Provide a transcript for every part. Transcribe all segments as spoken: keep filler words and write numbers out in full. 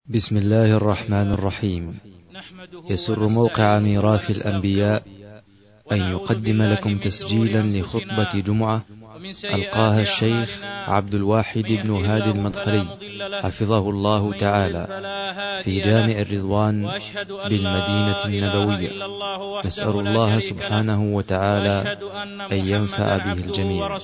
بسم الله الرحمن الرحيم. يسر موقع ميراث الأنبياء أن يقدم لكم تسجيلا لخطبة جمعة ألقاها الشيخ عبد الواحد بن هادي المدخلي حفظه الله تعالى في جامع الرضوان بالمدينة النبوية. نسأل الله سبحانه وتعالى أن ينفع به الجميع.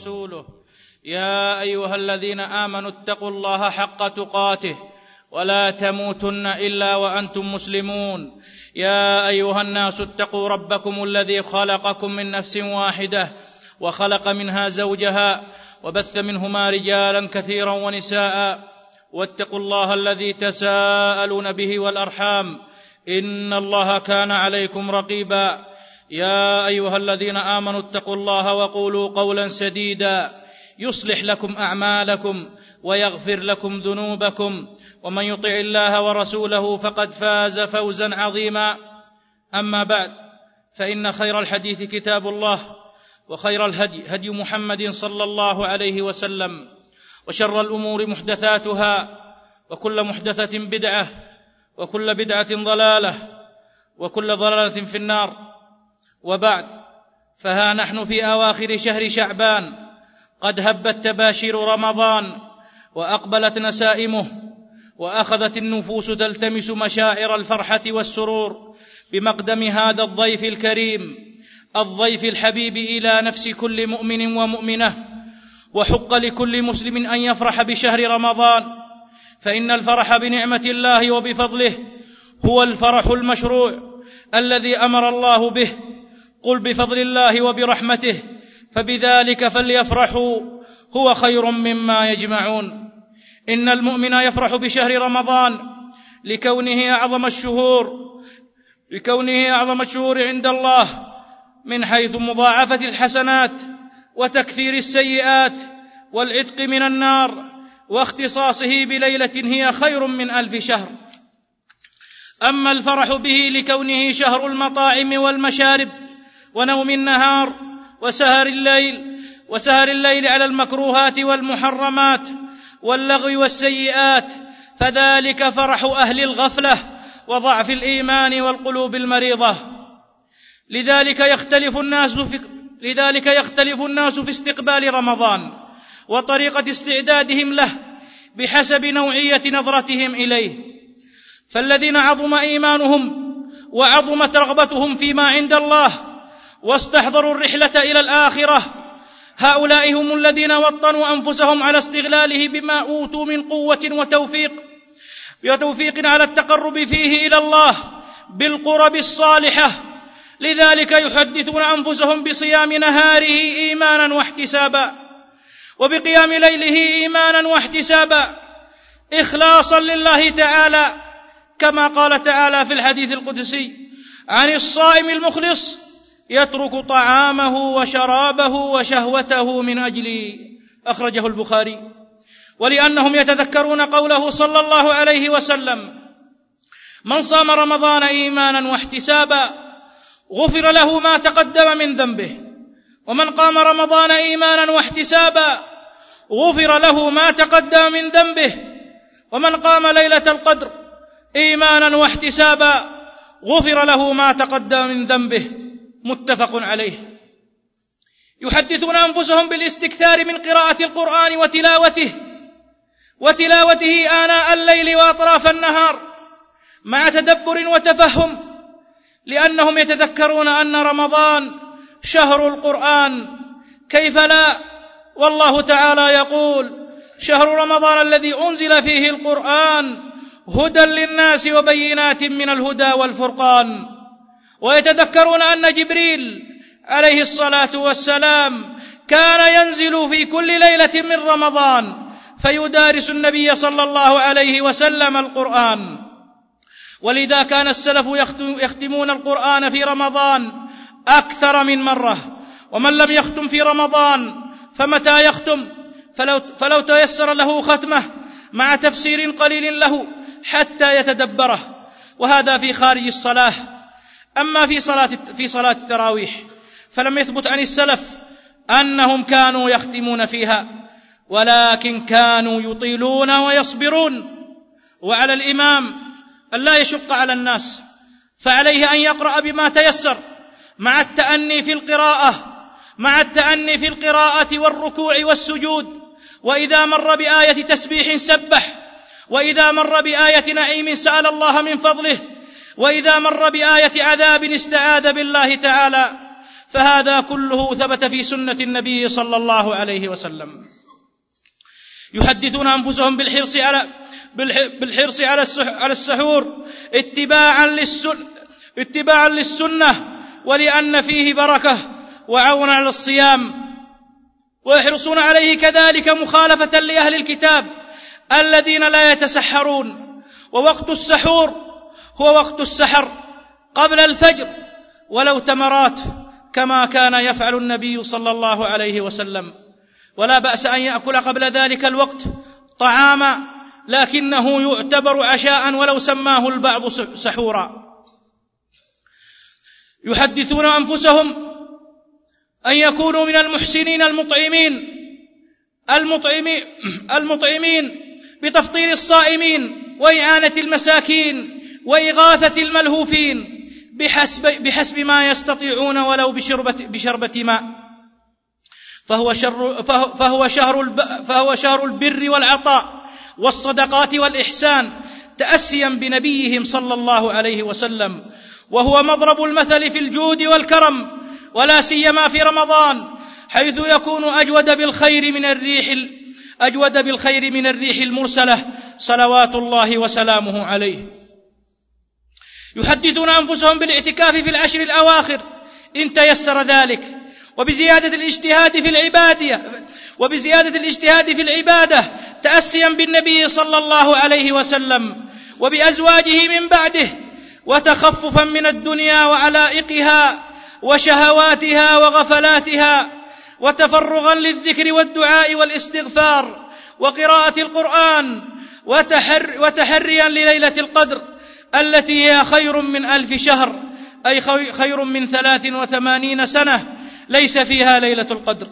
يا أيها الذين آمنوا اتقوا الله حق تقاته ولا تموتن إلا وأنتم مسلمون. يا أيها الناس اتقوا ربكم الذي خلقكم من نفس واحدة وخلق منها زوجها وبث منهما رجالا كثيرا ونساء، واتقوا الله الذي تساءلون به والأرحام إن الله كان عليكم رقيبا. يا أيها الذين آمنوا اتقوا الله وقولوا قولا سديدا يصلح لكم أعمالكم ويغفر لكم ذنوبكم، ومن يطع الله ورسوله فقد فاز فوزا عظيما. أما بعد، فإن خير الحديث كتاب الله، وخير الهدي هدي محمد صلى الله عليه وسلم، وشر الأمور محدثاتها، وكل محدثة بدعة، وكل بدعة ضلالة، وكل ضلالة في النار. وبعد، فها نحن في أواخر شهر شعبان، قد هبت تباشير رمضان وأقبلت نسائمه، وأخذت النفوس تلتمس مشاعر الفرحة والسرور بمقدم هذا الضيف الكريم، الضيف الحبيب إلى نفس كل مؤمن ومؤمنة. وحق لكل مسلم أن يفرح بشهر رمضان، فإن الفرح بنعمة الله وبفضله هو الفرح المشروع الذي أمر الله به. قل بفضل الله وبرحمته فبذلك فليفرحوا هو خير مما يجمعون. إن المؤمن يفرح بشهر رمضان لكونه أعظم الشهور لكونه أعظم الشهور عند الله، من حيث مضاعفة الحسنات وتكفير السيئات والعتق من النار، واختصاصه بليلة هي خير من ألف شهر. أما الفرح به لكونه شهر المطاعم والمشارب ونوم النهار وسهر الليل وسهر الليل على المكروهات والمحرمات واللغو والسيئات، فذلك فرح أهل الغفلة وضعف الإيمان والقلوب المريضة. لذلك يختلف الناس في لذلك يختلف الناس في استقبال رمضان وطريقة استعدادهم له بحسب نوعية نظرتهم إليه. فالذين عظم إيمانهم وعظمت رغبتهم فيما عند الله واستحضروا الرحلة إلى الآخرة، هؤلاء هم الذين وطنوا أنفسهم على استغلاله بما أوتوا من قوة وتوفيق وتوفيق على التقرب فيه إلى الله بالقرب الصالحة. لذلك يحدثون أنفسهم بصيام نهاره إيمانا واحتسابا، وبقيام ليله إيمانا واحتسابا، إخلاصا لله تعالى، كما قال تعالى في الحديث القدسي عن الصائم المخلص: يترك طعامه وشرابه وشهوته من أجلي، أخرجه البخاري. ولأنهم يتذكرون قوله صلى الله عليه وسلم: من صام رمضان إيمانا واحتسابا غفر له ما تقدم من ذنبه، ومن قام رمضان إيمانا واحتسابا غفر له ما تقدم من ذنبه، ومن قام ليلة القدر إيمانا واحتسابا غفر له ما تقدم من ذنبه، متفق عليه. يحدثون أنفسهم بالاستكثار من قراءة القرآن وتلاوته وتلاوته آناء الليل وأطراف النهار مع تدبر وتفهم، لأنهم يتذكرون أن رمضان شهر القرآن، كيف لا؟ والله تعالى يقول: شهر رمضان الذي أنزل فيه القرآن هدى للناس وبينات من الهدى والفرقان. ويتذكرون أن جبريل عليه الصلاة والسلام كان ينزل في كل ليلة من رمضان فيدارس النبي صلى الله عليه وسلم القرآن. ولذا كان السلف يختمون القرآن في رمضان أكثر من مرة، ومن لم يختم في رمضان فمتى يختم؟ فلو, فلو تيسر له ختمه مع تفسير قليل له حتى يتدبره، وهذا في خارج الصلاة. أما في صلاة في صلاة التراويح فلم يثبت عن السلف أنهم كانوا يختمون فيها، ولكن كانوا يطيلون ويصبرون وعلى الإمام أن لا يشق على الناس، فعليه أن يقرأ بما تيسر مع التأني في القراءة مع التأني في القراءة والركوع والسجود، وإذا مر بآية تسبيح سبح، وإذا مر بآية نعيم سأل الله من فضله، وإذا مر بآية عذاب استعاذ بالله تعالى، فهذا كله ثبت في سنة النبي صلى الله عليه وسلم. يحدثون أنفسهم بالحرص على بالحرص على السحور اتباعا للسنة اتباعا للسنة ولأن فيه بركة وعونا على الصيام، ويحرصون عليه كذلك مخالفة لأهل الكتاب الذين لا يتسحرون. ووقت السحور هو وقت السحر قبل الفجر ولو تمرات، كما كان يفعل النبي صلى الله عليه وسلم، ولا بأس أن يأكل قبل ذلك الوقت طعاما، لكنه يعتبر عشاء ولو سماه البعض سحورا. يحدثون أنفسهم أن يكونوا من المحسنين المطعمين المطعمين, المطعمين بتفطير الصائمين وإعانة المساكين وإغاثة الملهوفين بحسب, بحسب ما يستطيعون ولو بشربة, بشربة ماء، فهو, شر فهو, شهر فهو شهر البر والعطاء والصدقات والإحسان تأسيا بنبيهم صلى الله عليه وسلم، وهو مضرب المثل في الجود والكرم، ولا سيما في رمضان حيث يكون أجود بالخير من الريح أجود بالخير من الريح المرسلة صلوات الله وسلامه عليه. يحدثون أنفسهم بالاعتكاف في العشر الأواخر إن تيسر ذلك، وبزيادة الاجتهاد في العبادة وبزيادة الاجتهاد في العبادة تأسيا بالنبي صلى الله عليه وسلم وبأزواجه من بعده، وتخففا من الدنيا وعلائقها وشهواتها وغفلاتها، وتفرغا للذكر والدعاء والاستغفار وقراءة القرآن، وتحر وتحريا لليلة القدر التي هي خير من ألف شهر، أي خير من ثلاث وثمانين سنة ليس فيها ليلة القدر.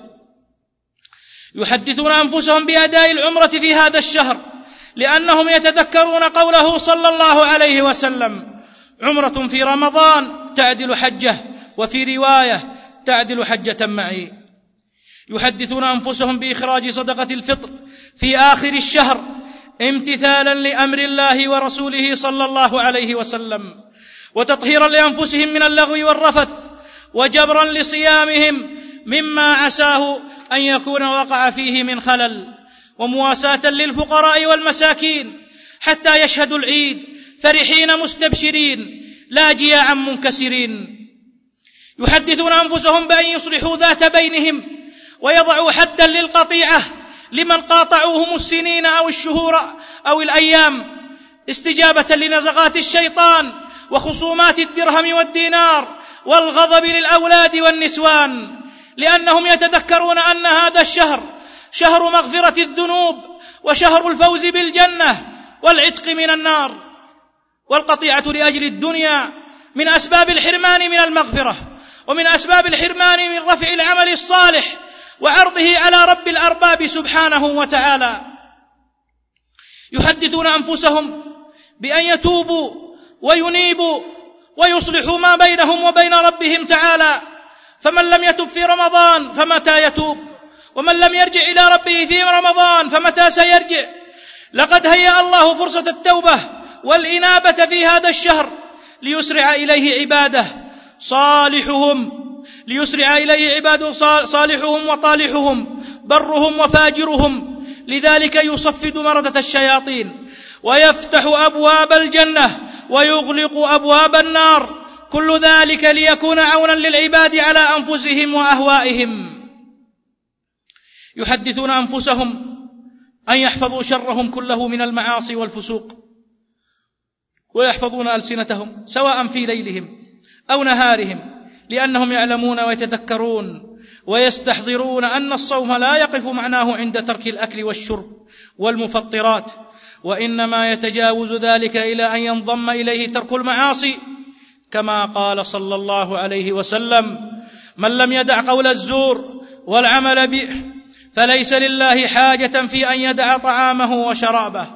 يحدثون أنفسهم بأداء العمرة في هذا الشهر لأنهم يتذكرون قوله صلى الله عليه وسلم: عمرة في رمضان تعدل حجة، وفي رواية تعدل حجة معي. يحدثون أنفسهم بإخراج صدقة الفطر في آخر الشهر امتثالا لأمر الله ورسوله صلى الله عليه وسلم، وتطهيرا لأنفسهم من اللغو والرفث، وجبرا لصيامهم مما عساه أن يكون وقع فيه من خلل، ومواساة للفقراء والمساكين حتى يشهدوا العيد فرحين مستبشرين لا جياعا منكسرين. يحدثون أنفسهم بأن يصلحوا ذات بينهم ويضعوا حدا للقطيعة لمن قاطعوهم السنين أو الشهور أو الأيام، استجابة لنزغات الشيطان وخصومات الدرهم والدينار والغضب للأولاد والنسوان، لأنهم يتذكرون أن هذا الشهر شهر مغفرة الذنوب وشهر الفوز بالجنة والعتق من النار. والقطيعة لأجل الدنيا من أسباب الحرمان من المغفرة، ومن أسباب الحرمان من رفع العمل الصالح وعرضه على رب الأرباب سبحانه وتعالى. يحدثون أنفسهم بأن يتوبوا وينيبوا ويصلحوا ما بينهم وبين ربهم تعالى، فمن لم يتب في رمضان فمتى يتوب؟ ومن لم يرجع إلى ربه في رمضان فمتى سيرجع؟ لقد هيأ الله فرصة التوبة والإنابة في هذا الشهر ليسرع إليه عباده صالحهم ليسرع إليه عباده صالحهم وطالحهم برهم وفاجرهم، لذلك يصفد مردة الشياطين ويفتح أبواب الجنة ويغلق أبواب النار، كل ذلك ليكون عونا للعباد على أنفسهم وأهوائهم. يحدثون أنفسهم أن يحفظوا شرهم كله من المعاصي والفسوق، ويحفظون ألسنتهم سواء في ليلهم أو نهارهم، لأنهم يعلمون ويتذكرون ويستحضرون أن الصوم لا يقف معناه عند ترك الأكل والشرب والمفطرات، وإنما يتجاوز ذلك إلى أن ينضم إليه ترك المعاصي، كما قال صلى الله عليه وسلم: من لم يدع قول الزور والعمل به فليس لله حاجة في أن يدع طعامه وشرابه،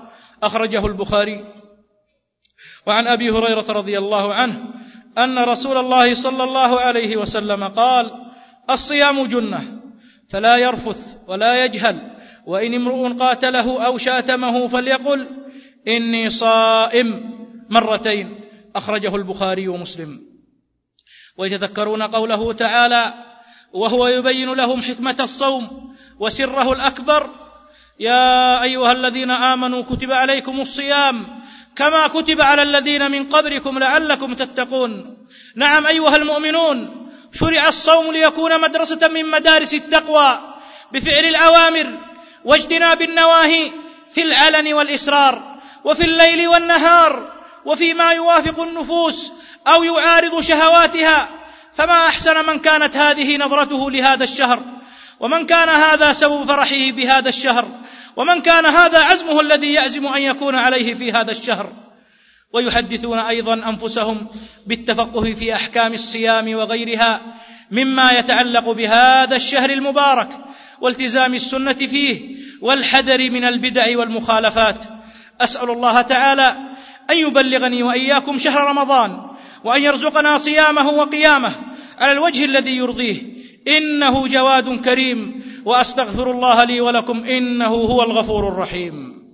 أخرجه البخاري. وعن أبي هريرة رضي الله عنه أن رسول الله صلى الله عليه وسلم قال: الصيام جنة فلا يرفث ولا يجهل، وإن امرؤ قاتله أو شاتمه فليقل إني صائم مرتين. أخرجه البخاري ومسلم. ويتذكرون قوله تعالى وهو يبين لهم حكمة الصوم وسره الأكبر: يا أيها الذين آمنوا كتب عليكم الصيام كما كتب على الذين من قبلكم لعلكم تتقون. نعم أيها المؤمنون، شرع الصوم ليكون مدرسة من مدارس التقوى بفعل الأوامر واجتناب النواهي في العلن والإسرار، وفي الليل والنهار، وفيما يوافق النفوس أو يعارض شهواتها. فما أحسن من كانت هذه نظرته لهذا الشهر، ومن كان هذا سبب فرحه بهذا الشهر، ومن كان هذا عزمه الذي يعزم أن يكون عليه في هذا الشهر. ويحدثون أيضا أنفسهم بالتفقه في أحكام الصيام وغيرها مما يتعلق بهذا الشهر المبارك، والتزام السنة فيه، والحذر من البدع والمخالفات. أسأل الله تعالى أن يبلغني وإياكم شهر رمضان، وأن يرزقنا صيامه وقيامه على الوجه الذي يرضيه، إنه جواد كريم. وأستغفر الله لي ولكم، إنه هو الغفور الرحيم.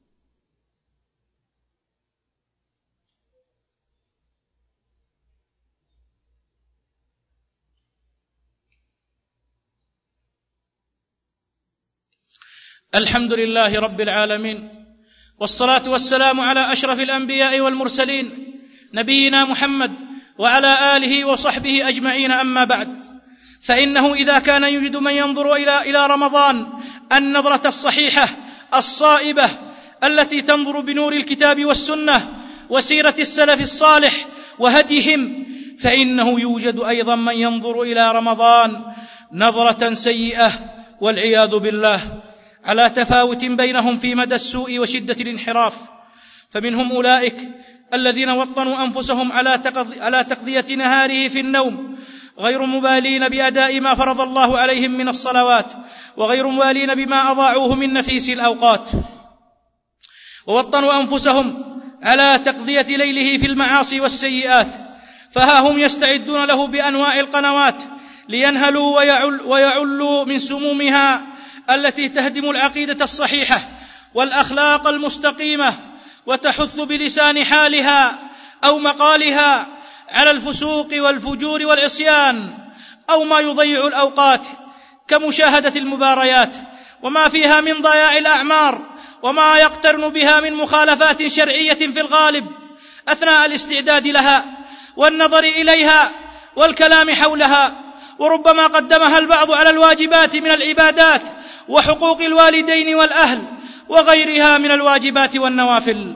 الحمد لله رب العالمين، والصلاة والسلام على أشرف الأنبياء والمرسلين نبينا محمد وعلى آله وصحبه أجمعين. أما بعد، فإنه إذا كان يوجد من ينظر إلى إلى رمضان النظرة الصحيحة الصائبة التي تنظر بنور الكتاب والسنة وسيرة السلف الصالح وهديهم، فإنه يوجد أيضا من ينظر إلى رمضان نظرة سيئة والعياذ بالله، على تفاوت بينهم في مدى السوء وشدة الانحراف. فمنهم أولئك الذين وطنوا أنفسهم على تقضية نهاره في النوم، غير مبالين بأداء ما فرض الله عليهم من الصلوات، وغير مبالين بما أضاعوه من نفيس الأوقات. ووطنوا أنفسهم على تقضية ليله في المعاصي والسيئات، فها هم يستعدون له بأنواع القنوات لينهلوا ويعل ويعلوا من سمومها التي تهدم العقيدة الصحيحة والأخلاق المستقيمة، وتحث بلسان حالها أو مقالها على الفسوق والفجور والعصيان، أو ما يضيع الأوقات كمشاهدة المباريات وما فيها من ضياع الأعمار، وما يقترن بها من مخالفات شرعية في الغالب أثناء الاستعداد لها والنظر إليها والكلام حولها. وربما قدمها البعض على الواجبات من العبادات وحقوق الوالدين والأهل وغيرها من الواجبات والنوافل.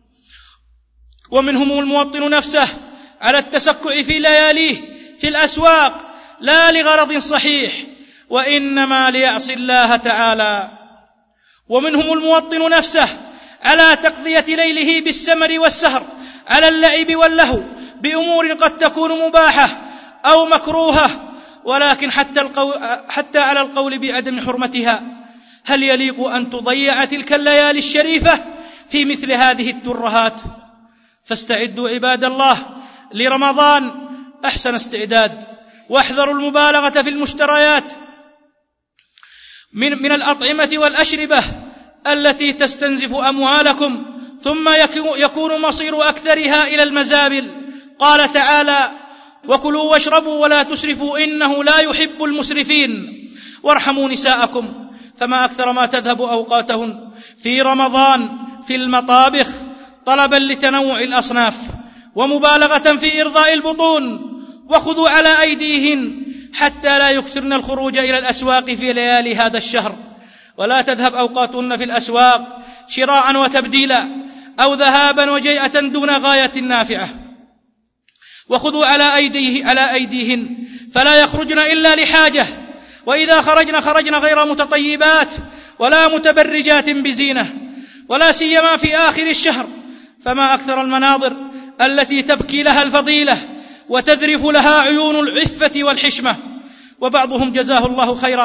ومنهم الموطن نفسه على التسكع في لياليه في الأسواق، لا لغرض صحيح وإنما ليعصي الله تعالى. ومنهم الموطن نفسه على تقضية ليله بالسمر والسهر، على اللعب واللهو بأمور قد تكون مباحة أو مكروهة، ولكن حتى, القو... حتى على القول بعدم حرمتها. هل يليق أن تضيع تلك الليالي الشريفة في مثل هذه الترهات؟ فاستعدوا عباد الله لرمضان أحسن استعداد، واحذروا المبالغة في المشتريات من, من الأطعمة والأشربة التي تستنزف أموالكم، ثم يكون مصير أكثرها إلى المزابل. قال تعالى: وكلوا واشربوا ولا تسرفوا إنه لا يحب المسرفين، وارحموا نساءكم. فما أكثر ما تذهب أوقاتهن في رمضان في المطابخ طلبا لتنوع الأصناف ومبالغة في إرضاء البطون. وخذوا على أيديهن حتى لا يكثرن الخروج إلى الأسواق في ليالي هذا الشهر، ولا تذهب أوقاتهن في الأسواق شراء وتبديلا أو ذهابا وجيئة دون غاية نافعة. وخذوا على أيديه على أيديهن فلا يخرجن إلا لحاجة، وإذا خرجن خرجن غير متطيبات ولا متبرجات بزينة، ولا سيما في آخر الشهر، فما أكثر المناظر التي تبكي لها الفضيلة وتذرف لها عيون العفة والحشمة. وبعضهم جزاه الله خيرا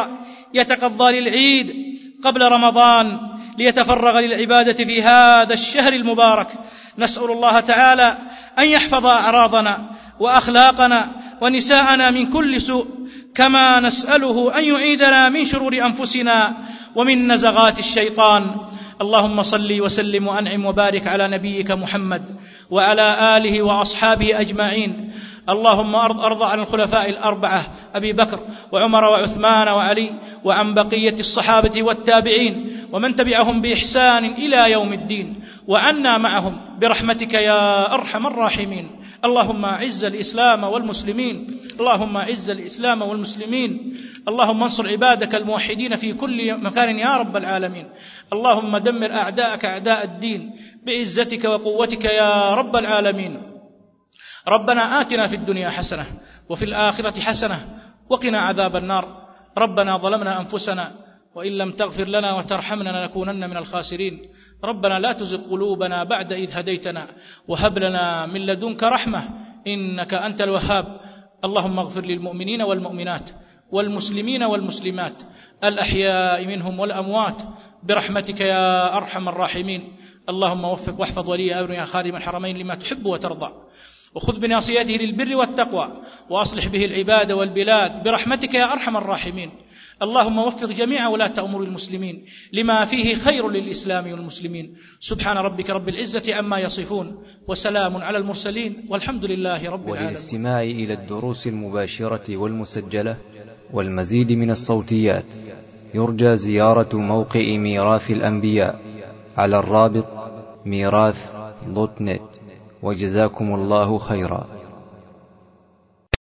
يتقضى للعيد قبل رمضان ليتفرغ للعبادة في هذا الشهر المبارك. نسأل الله تعالى أن يحفظ أعراضنا وأخلاقنا ونساءنا من كل سوء، كما نسأله أن يعيدنا من شرور أنفسنا ومن نزغات الشيطان. اللهم صل وسلم وأنعم وبارك على نبيك محمد وعلى آله وأصحابه أجمعين. اللهم أرض عن الخلفاء الأربعة أبي بكر وعمر وعثمان وعلي، وعن بقية الصحابة والتابعين ومن تبعهم بإحسان إلى يوم الدين، وعنا معهم برحمتك يا أرحم الراحمين. اللهم أعز الإسلام والمسلمين، اللهم أعز الإسلام والمسلمين، اللهم انصر عبادك الموحدين في كل مكان يا رب العالمين. اللهم دمر أعداءك أعداء الدين بعزتك وقوتك يا رب العالمين. ربنا آتنا في الدنيا حسنة وفي الآخرة حسنة وقنا عذاب النار. ربنا ظلمنا أنفسنا وإن لم تغفر لنا وترحمنا لنكونن من الخاسرين. ربنا لا تزغ قلوبنا بعد إذ هديتنا وهب لنا من لدنك رحمة إنك أنت الوهاب. اللهم اغفر للمؤمنين والمؤمنات والمسلمين والمسلمات الأحياء منهم والأموات برحمتك يا أرحم الراحمين. اللهم وفق واحفظ ولي أمرنا خادم الحرمين لما تحب وترضى، وخذ بناصيته للبر والتقوى، وأصلح به العباد والبلاد برحمتك يا أرحم الراحمين. اللهم وفق جميع ولاة أمور المسلمين لما فيه خير للإسلام والمسلمين. سبحان ربك رب العزة عما يصفون وسلام على المرسلين والحمد لله رب العالمين. وللاستماع إلى الدروس المباشرة والمسجلة والمزيد من الصوتيات يرجى زيارة موقع ميراث الأنبياء على الرابط ميراث دوت نت. وجزاكم الله خيرا.